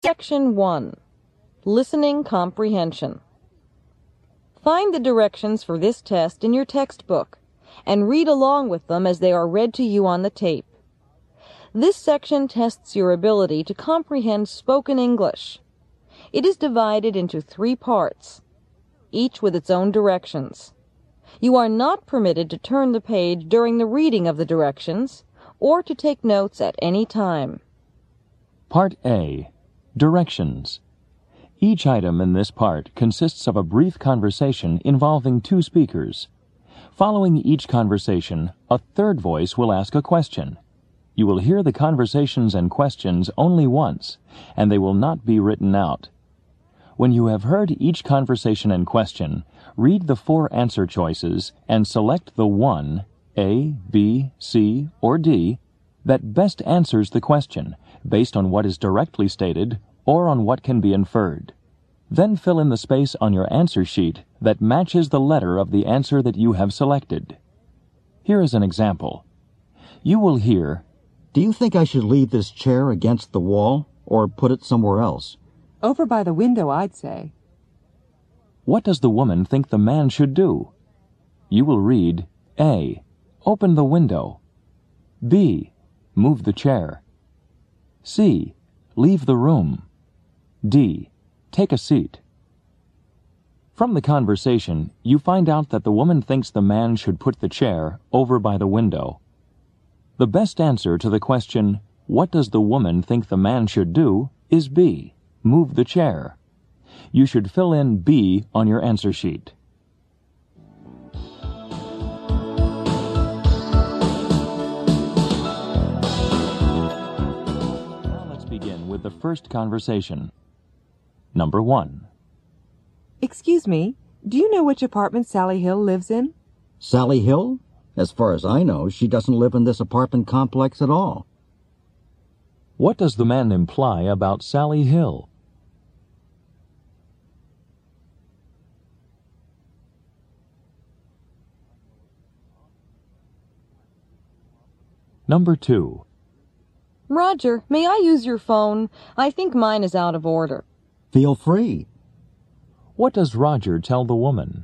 Section 1. Listening Comprehension. Find the directions for this test in your textbook and read along with them as they are read to you on the tape. This section tests your ability to comprehend spoken English. It is divided into 3 parts, each with its own directions. You are not permitted to turn the page during the reading of the directions or to take notes at any time. Part A. Directions. Each item in this part consists of a brief conversation involving 2 speakers. Following each conversation, a third voice will ask a question. You will hear the conversations and questions only once, and they will not be written out. When you have heard each conversation and question, read the 4 answer choices and select the one, A, B, C, or D, that best answers the question, based on what is directly stated or on what can be inferred. Then fill in the space on your answer sheet that matches the letter of the answer that you have selected. Here is an example. You will hear, "Do you think I should leave this chair against the wall or put it somewhere else?" Over by the window, I'd say. What does the woman think the man should do? You will read, A. Open the window. B. Move the chair. C. Leave the room. D. Take a seat. From the conversation, you find out that the woman thinks the man should put the chair over by the window. The best answer to the question, what does the woman think the man should do, is B. Move the chair. You should fill in B on your answer sheet. Now let's begin with the first conversation. Number 1. Excuse me, do you know which apartment Sally Hill lives in? Sally Hill? As far as I know, she doesn't live in this apartment complex at all. What does the man imply about Sally Hill? Number 2. Roger, may I use your phone? I think mine is out of order. Feel free. What does Roger tell the woman?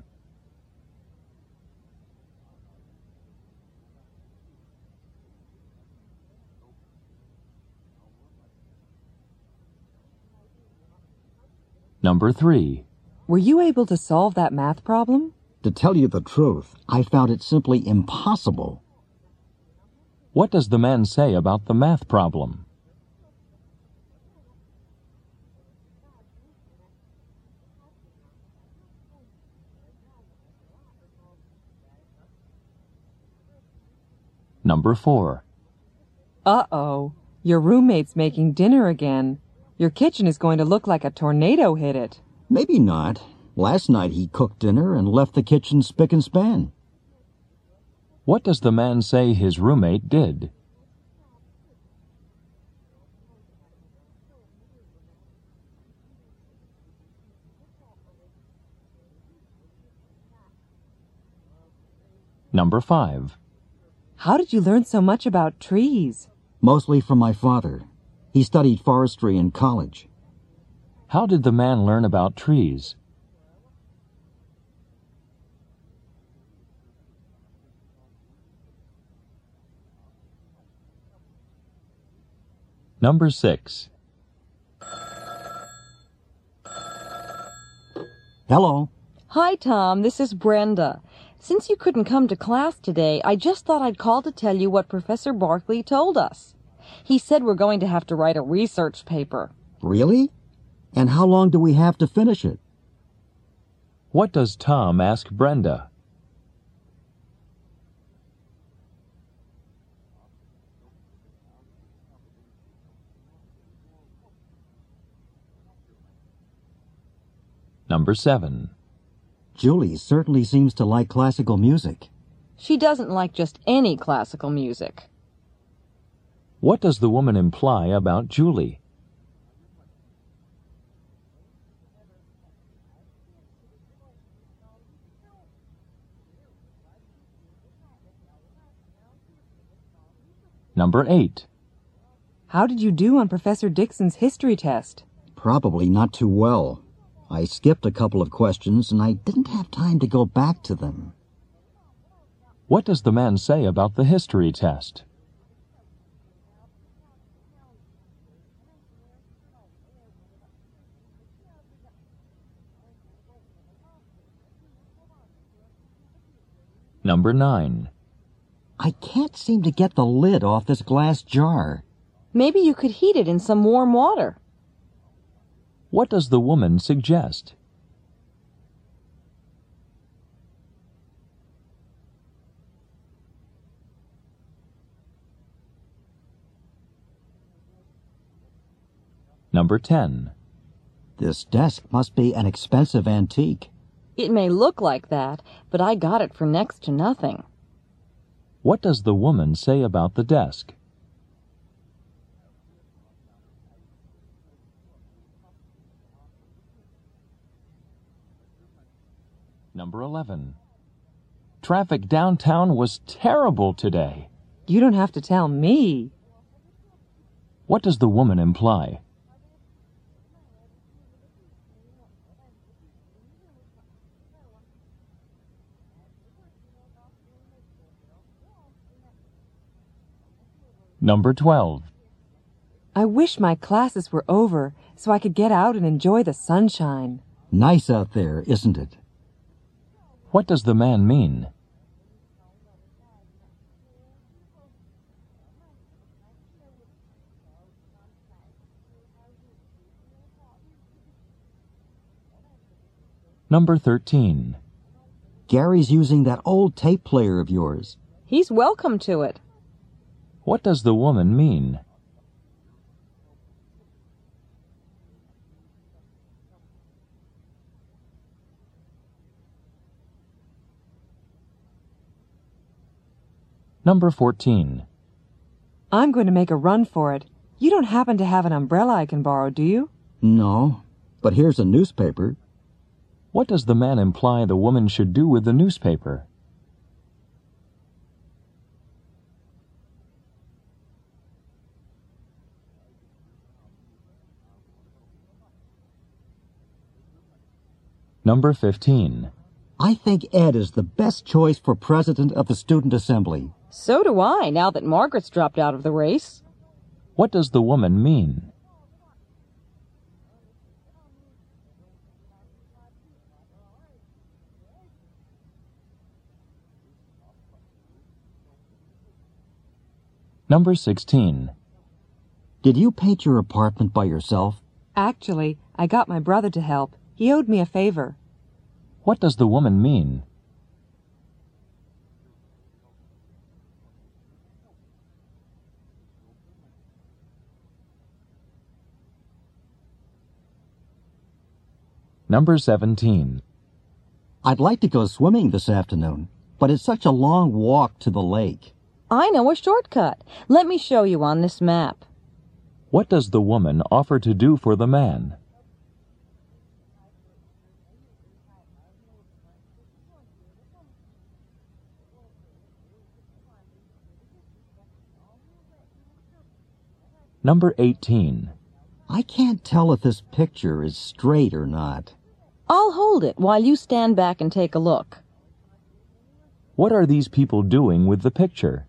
Number 3. Were you able to solve that math problem? To tell you the truth, I found it simply impossible. What does the man say about the math problem? Number 4. Uh-oh, your roommate's making dinner again. Your kitchen is going to look like a tornado hit it. Maybe not. Last night he cooked dinner and left the kitchen spick and span. What does the man say his roommate did? Number 5. How did you learn so much about trees? Mostly from my father. He studied forestry in college. How did the man learn about trees? Number 6. Hello. Hi, Tom. This is Brenda. Since you couldn't come to class today, I just thought I'd call to tell you what Professor Barkley told us. He said we're going to have to write a research paper. Really? And how long do we have to finish it? What does Tom ask Brenda? Number 7. Julie certainly seems to like classical music. She doesn't like just any classical music. What does the woman imply about Julie? Number 8. How did you do on Professor Dixon's history test? Probably not too well. I skipped a couple of questions and I didn't have time to go back to them. What does the man say about the history test? Number 9. I can't seem to get the lid off this glass jar. Maybe you could heat it in some warm water. What does the woman suggest? Number 10. This desk must be an expensive antique. It may look like that, but I got it for next to nothing. What does the woman say about the desk? Number 11. Traffic downtown was terrible today. You don't have to tell me. What does the woman imply? Number 12. I wish my classes were over so I could get out and enjoy the sunshine. Nice out there, isn't it? What does the man mean? Number 13. Gary's using that old tape player of yours. He's welcome to it. What does the woman mean? Number 14. I'm going to make a run for it. You don't happen to have an umbrella I can borrow, do you? No, but here's a newspaper. What does the man imply the woman should do with the newspaper? Number 15. I think Ed is the best choice for president of the student assembly. So do I, now that Margaret's dropped out of the race. What does the woman mean? Number 16. Did you paint your apartment by yourself? Actually, I got my brother to help. He owed me a favor. What does the woman mean? Number 17. I'd like to go swimming this afternoon, but it's such a long walk to the lake. I know a shortcut. Let me show you on this map. What does the woman offer to do for the man? Number 18. I can't tell if this picture is straight or not. I'll hold it while you stand back and take a look. What are these people doing with the picture?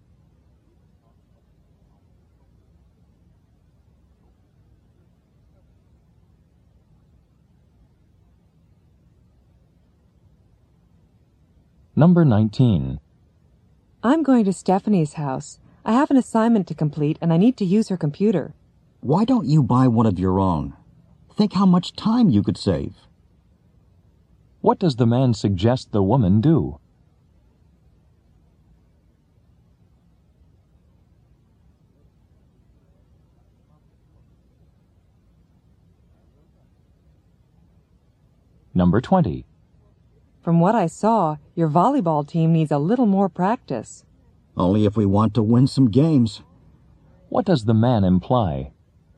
Number 19. I'm going to Stephanie's house. I have an assignment to complete and I need to use her computer. Why don't you buy one of your own? Think how much time you could save. What does the man suggest the woman do? Number 20. From what I saw, your volleyball team needs a little more practice. Only if we want to win some games. What does the man imply?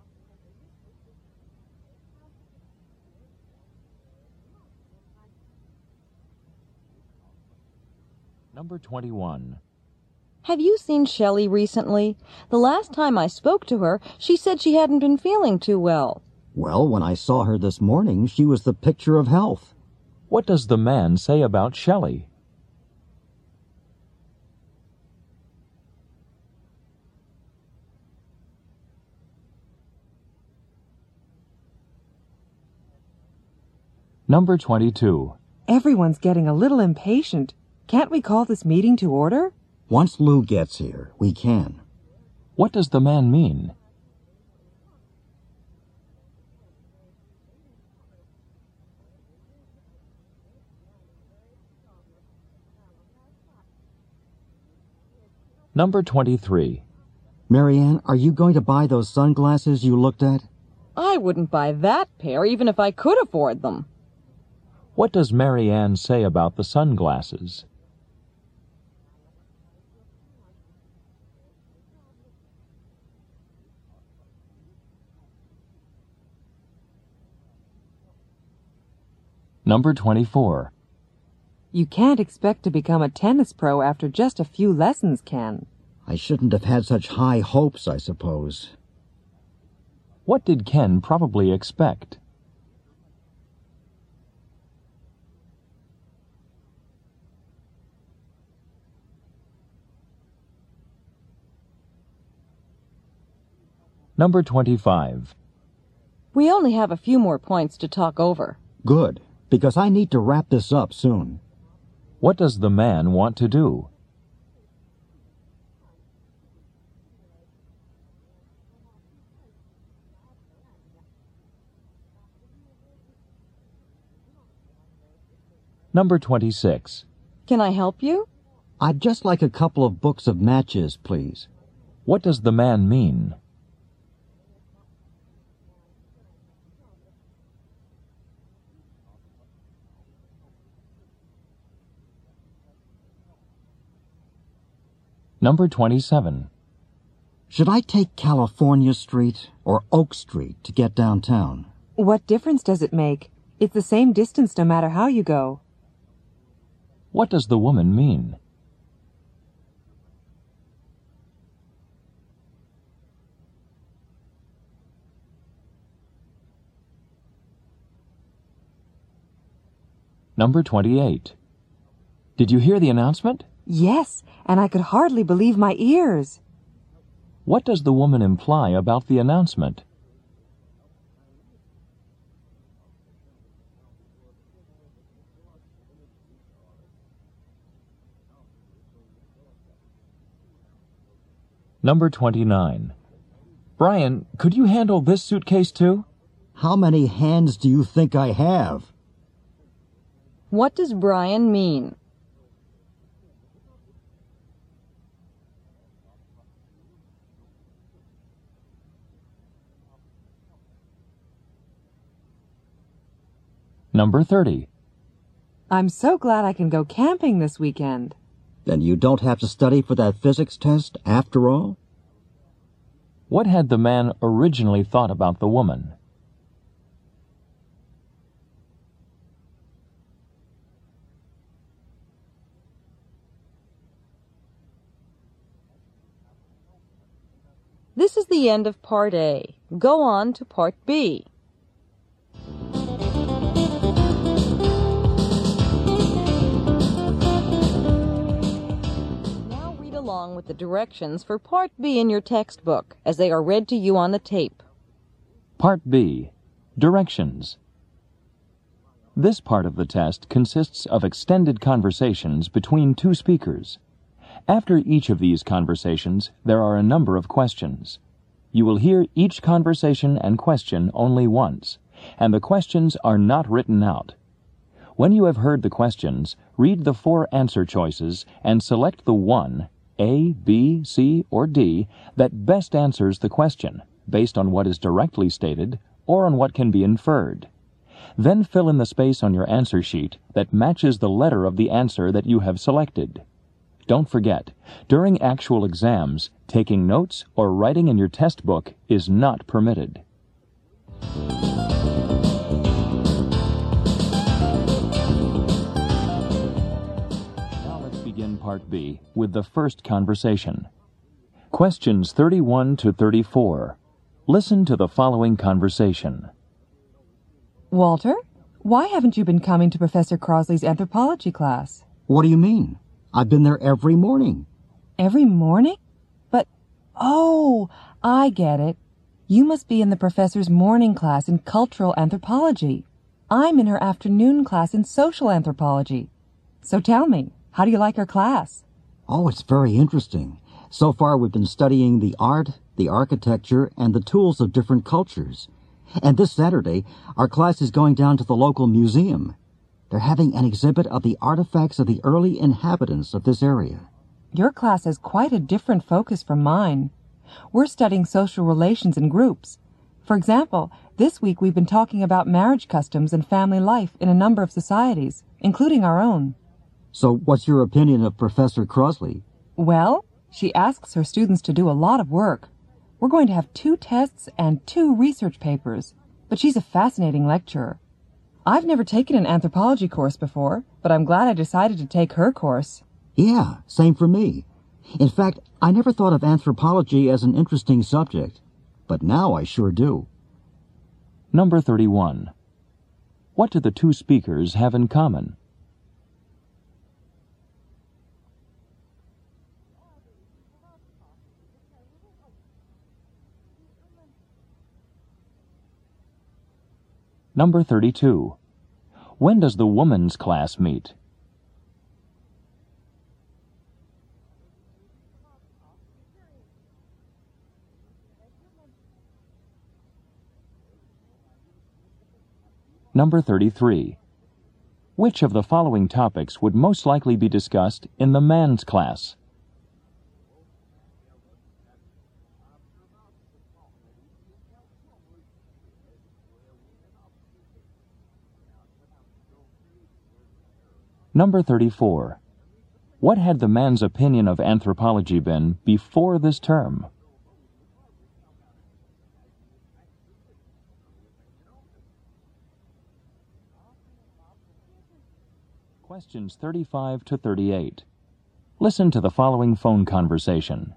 Number 21. Have you seen Shelley recently? The last time I spoke to her, she said she hadn't been feeling too well. Well, when I saw her this morning, she was the picture of health. What does the man say about Shelley? Number 22. Everyone's getting a little impatient. Can't we call this meeting to order? Once Lou gets here, we can. What does the man mean? Number 23. Marianne, are you going to buy those sunglasses you looked at? I wouldn't buy that pair even if I could afford them. What does Mary Ann say about the sunglasses? Number 24. You can't expect to become a tennis pro after just a few lessons, Ken. I shouldn't have had such high hopes, I suppose. What did Ken probably expect? Number 25. We only have a few more points to talk over. Good, because I need to wrap this up soon. What does the man want to do? Number 26. Can I help you? I'd just like a couple of books of matches, please. What does the man mean? Number 27. Should I take California Street or Oak Street to get downtown? What difference does it make? It's the same distance no matter how you go. What does the woman mean? Number 28. Did you hear the announcement? Yes, and I could hardly believe my ears. What does the woman imply about the announcement? Number 29. Brian, could you handle this suitcase too? How many hands do you think I have? What does Brian mean? Number 30. I'm so glad I can go camping this weekend. Then you don't have to study for that physics test after all? What had the man originally thought about the woman? This is the end of Part A. Go on to Part B. Now read along with the directions for Part B in your textbook as they are read to you on the tape. Part B. Directions. This part of the test consists of extended conversations between two speakers. After each of these conversations, there are a number of questions. You will hear each conversation and question only once, and the questions are not written out. When you have heard the questions, read the 4 answer choices and select the one, A, B, C, or D, that best answers the question, based on what is directly stated or on what can be inferred. Then fill in the space on your answer sheet that matches the letter of the answer that you have selected. Don't forget, during actual exams, taking notes or writing in your test book is not permitted. Now let's begin Part B with the first conversation. Questions 31 to 34. Listen to the following conversation. Walter, why haven't you been coming to Professor Crosley's anthropology class? What do you mean? I've been there every morning. Every morning? Oh, I get it. You must be in the professor's morning class in cultural anthropology. I'm in her afternoon class in social anthropology. So tell me, how do you like her class? Oh, it's very interesting. So far we've been studying the art, the architecture, and the tools of different cultures. And this Saturday, our class is going down to the local museum. They're having an exhibit of the artifacts of the early inhabitants of this area. Your class has quite a different focus from mine. We're studying social relations in groups. For example, this week we've been talking about marriage customs and family life in a number of societies, including our own. So what's your opinion of Professor Crosley? Well, she asks her students to do a lot of work. We're going to have 2 tests and 2 research papers, but she's a fascinating lecturer. I've never taken an anthropology course before, but I'm glad I decided to take her course. Yeah, same for me. In fact, I never thought of anthropology as an interesting subject, but now I sure do. Number 31. What do the two speakers have in common? Number 32. When does the women's class meet? Number 33. Which of the following topics would most likely be discussed in the man's class? Number 34. What had the man's opinion of anthropology been before this term? Questions 35 to 38. Listen to the following phone conversation.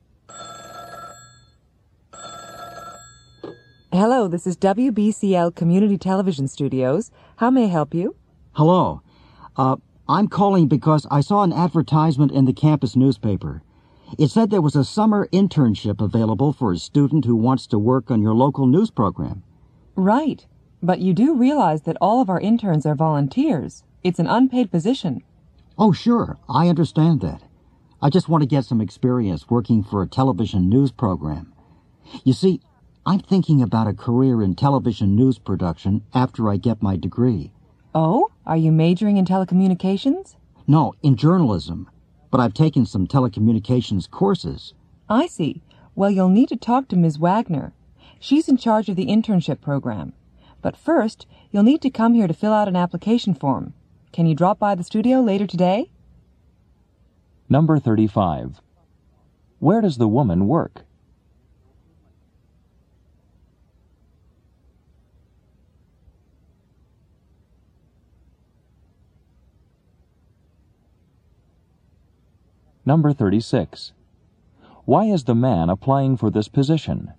Hello, this is WBCL Community Television Studios. How may I help you? Hello. I'm calling because I saw an advertisement in the campus newspaper. It said there was a summer internship available for a student who wants to work on your local news program. Right, but you do realize that all of our interns are volunteers. It's an unpaid position. Oh, sure, I understand that. I just want to get some experience working for a television news program. You see, I'm thinking about a career in television news production after I get my degree. Oh, are you majoring in telecommunications? No, in journalism, but I've taken some telecommunications courses. I see. Well, you'll need to talk to Ms. Wagner. She's in charge of the internship program. But first, you'll need to come here to fill out an application form. Can you drop by the studio later today? Number 35. Where does the woman work? Number 36. Why is the man applying for this position?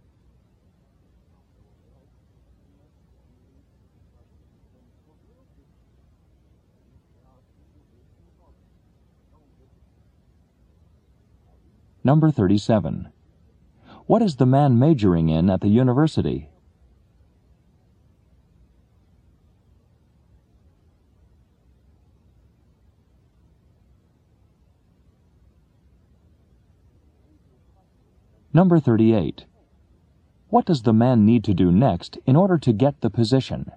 Number 37. What is the man majoring in at the university? Number 38. What does the man need to do next in order to get the position?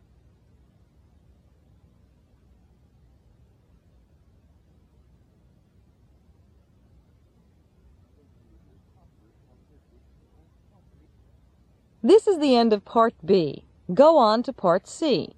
This is the end of Part B. Go on to Part C.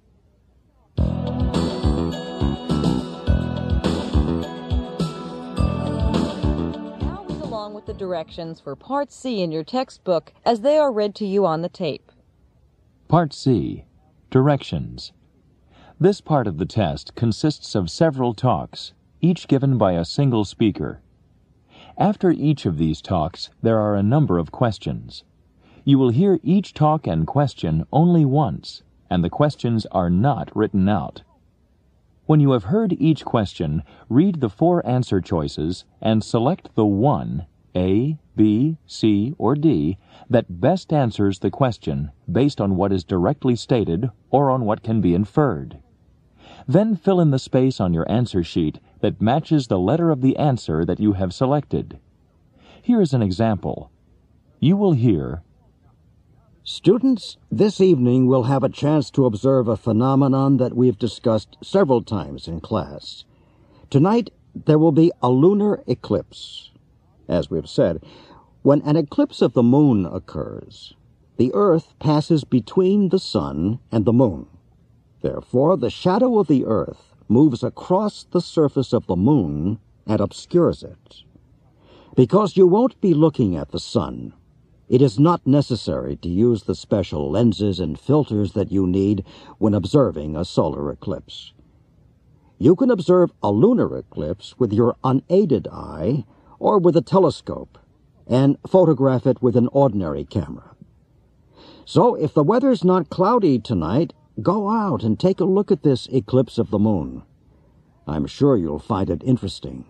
Now read along with the directions for Part C in your textbook as they are read to you on the tape. Part C. Directions. This part of the test consists of several talks, each given by a single speaker. After each of these talks, there are a number of questions. You will hear each talk and question only once, and the questions are not written out. When you have heard each question, read the 4 answer choices and select the one, A, B, C, or D, that best answers the question based on what is directly stated or on what can be inferred. Then fill in the space on your answer sheet that matches the letter of the answer that you have selected. Here is an example. You will hear, Students, this evening we'll have a chance to observe a phenomenon that we've discussed several times in class. Tonight, there will be a lunar eclipse. As we've said, when an eclipse of the moon occurs, the Earth passes between the sun and the moon. Therefore, the shadow of the Earth moves across the surface of the moon and obscures it. Because you won't be looking at the sun, it is not necessary to use the special lenses and filters that you need when observing a solar eclipse. You can observe a lunar eclipse with your unaided eye or with a telescope and photograph it with an ordinary camera. So if the weather's not cloudy tonight, go out and take a look at this eclipse of the moon. I'm sure you'll find it interesting.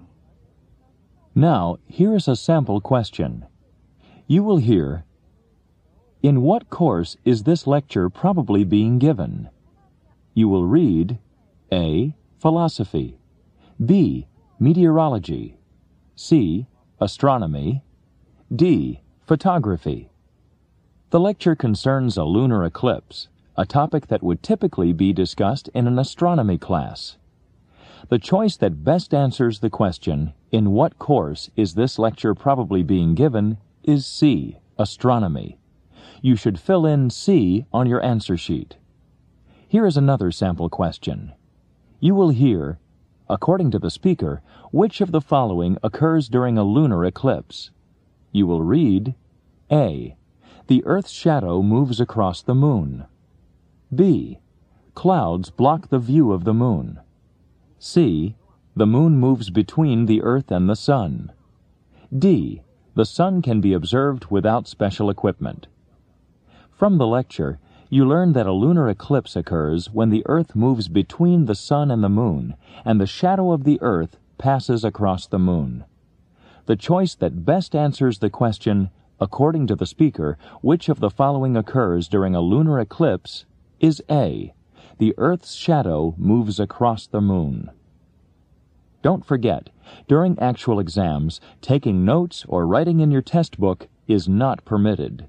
Now, here is a sample question. You will hear, in what course is this lecture probably being given? You will read, A, philosophy, B, meteorology, C, astronomy, D, photography. The lecture concerns a lunar eclipse, a topic that would typically be discussed in an astronomy class. The choice that best answers the question, in what course is this lecture probably being given, is C, astronomy. You should fill in C on your answer sheet. Here is another sample question. You will hear, according to the speaker, which of the following occurs during a lunar eclipse? You will read, A, the Earth's shadow moves across the moon. B, clouds block the view of the moon. C, the moon moves between the Earth and the sun. D, the sun can be observed without special equipment. From the lecture, you learn that a lunar eclipse occurs when the Earth moves between the sun and the moon, and the shadow of the Earth passes across the moon. The choice that best answers the question, according to the speaker, which of the following occurs during a lunar eclipse, is A, the Earth's shadow moves across the moon. Don't forget, during actual exams, taking notes or writing in your test book is not permitted.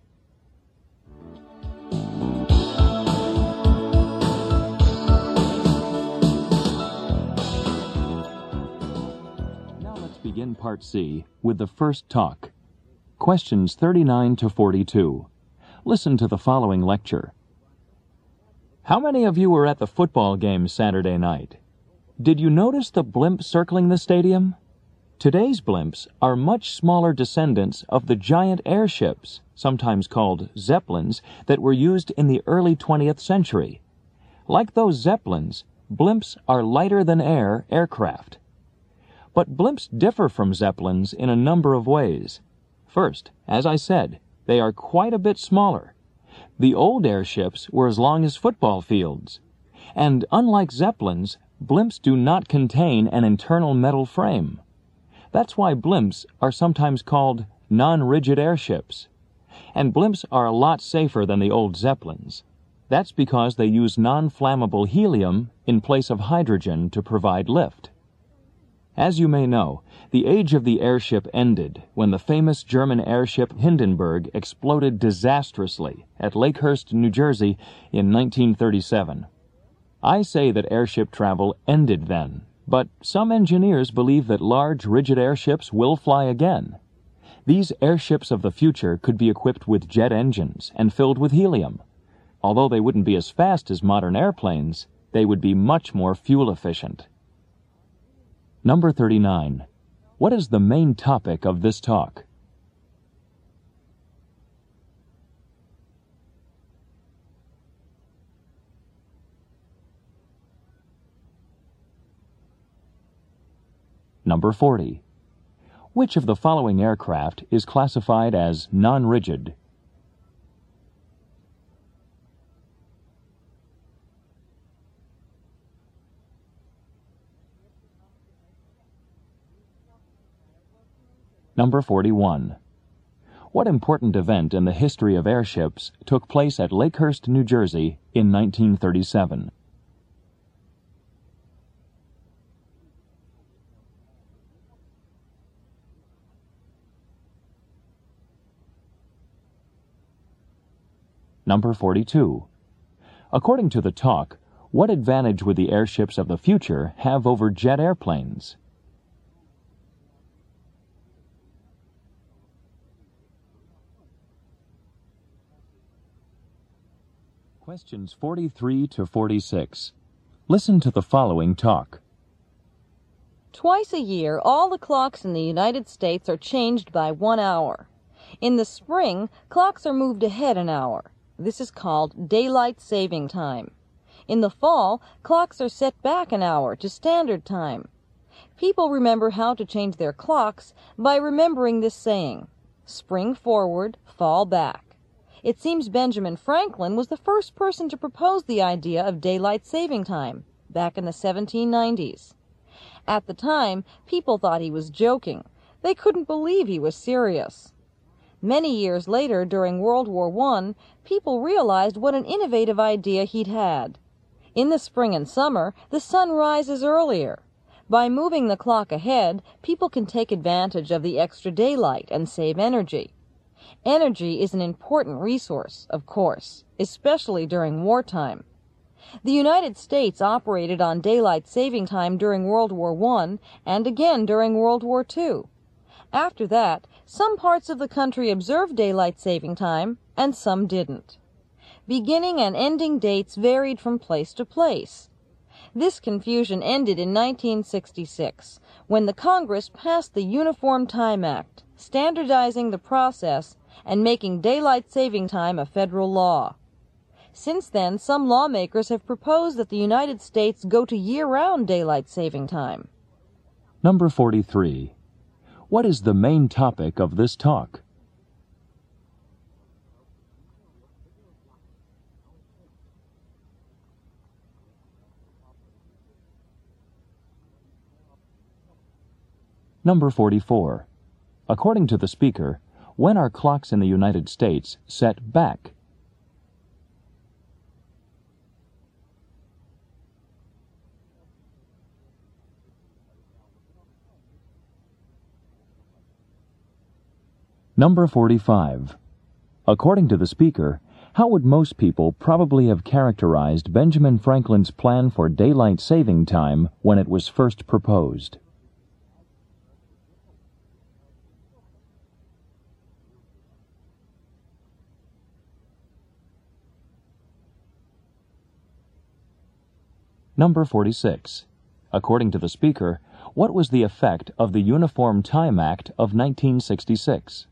Now let's begin Part C with the first talk. Questions 39 to 42. Listen to the following lecture. How many of you were at the football game Saturday night? Did you notice the blimp circling the stadium? Today's blimps are much smaller descendants of the giant airships, sometimes called Zeppelins, that were used in the early 20th century. Like those Zeppelins, blimps are lighter-than-air aircraft. But blimps differ from Zeppelins in a number of ways. First, as I said, they are quite a bit smaller. The old airships were as long as football fields. And unlike Zeppelins, blimps do not contain an internal metal frame. That's why blimps are sometimes called non-rigid airships. And blimps are a lot safer than the old Zeppelins. That's because they use non-flammable helium in place of hydrogen to provide lift. As you may know, the age of the airship ended when the famous German airship Hindenburg exploded disastrously at Lakehurst, New Jersey in 1937. I say that airship travel ended then, but some engineers believe that large, rigid airships will fly again. These airships of the future could be equipped with jet engines and filled with helium. Although they wouldn't be as fast as modern airplanes, they would be much more fuel efficient. Number 39. What is the main topic of this talk? Number 40. Which of the following aircraft is classified as non-rigid? Number 41. What important event in the history of airships took place at Lakehurst, New Jersey in 1937? Number 42. According to the talk, what advantage would the airships of the future have over jet airplanes? Questions 43 to 46. Listen to the following talk. Twice a year, all the clocks in the United States are changed by 1 hour. In the spring, clocks are moved ahead an hour. This is called daylight saving time. In the fall, clocks are set back an hour to standard time. People remember how to change their clocks by remembering this saying, spring forward, fall back. It seems Benjamin Franklin was the first person to propose the idea of daylight saving time, back in the 1790s. At the time, people thought he was joking. They couldn't believe he was serious. Many years later, during World War I, people realized what an innovative idea he'd had. In the spring and summer, the sun rises earlier. By moving the clock ahead, people can take advantage of the extra daylight and save energy. Energy is an important resource, of course, especially during wartime. The United States operated on daylight saving time during World War I and again during World War II. After that, some parts of the country observed daylight saving time and some didn't. Beginning and ending dates varied from place to place. This confusion ended in 1966, when the Congress passed the Uniform Time Act, standardizing the process and making daylight saving time a federal law. Since then, some lawmakers have proposed that the United States go to year-round daylight saving time. Number 43. What is the main topic of this talk? Number 44. According to the speaker, when are clocks in the United States set back? Number 45. According to the speaker, how would most people probably have characterized Benjamin Franklin's plan for daylight saving time when it was first proposed? Number 46. According to the speaker, what was the effect of the Uniform Time Act of 1966?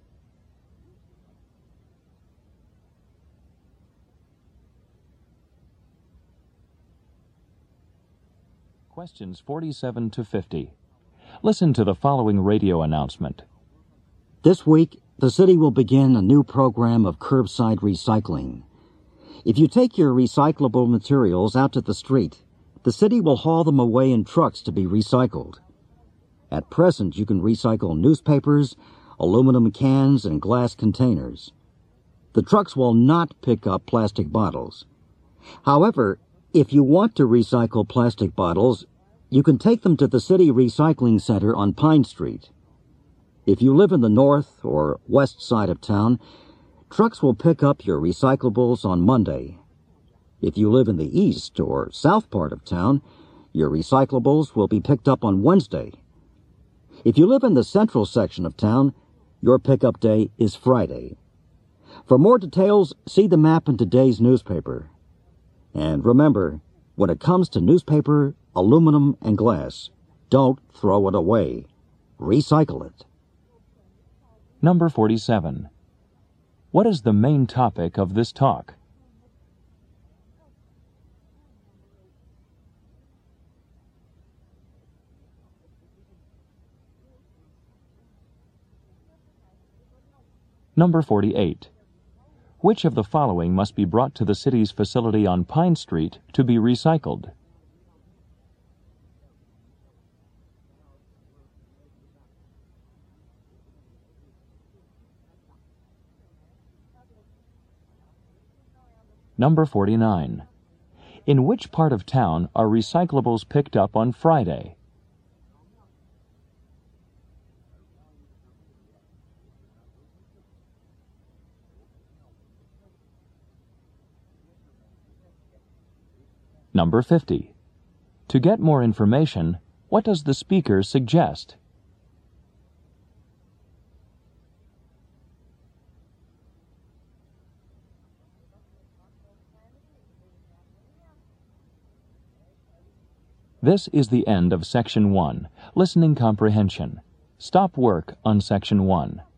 Questions 47 to 50. Listen to the following radio announcement. This week, the city will begin a new program of curbside recycling. If you take your recyclable materials out to the street, the city will haul them away in trucks to be recycled. At present, you can recycle newspapers, aluminum cans, and glass containers. The trucks will not pick up plastic bottles. However, if you want to recycle plastic bottles, you can take them to the City Recycling Center on Pine Street. If you live in the north or west side of town, trucks will pick up your recyclables on Monday. If you live in the east or south part of town, your recyclables will be picked up on Wednesday. If you live in the central section of town, your pickup day is Friday. For more details, see the map in today's newspaper. And remember, when it comes to newspaper, aluminum, and glass, don't throw it away. Recycle it. Number 47. What is the main topic of this talk? Number 48. Which of the following must be brought to the city's facility on Pine Street to be recycled? Number 49. In which part of town are recyclables picked up on Friday? Number 50. To get more information, what does the speaker suggest? This is the end of Section 1, Listening Comprehension. Stop work on Section 1.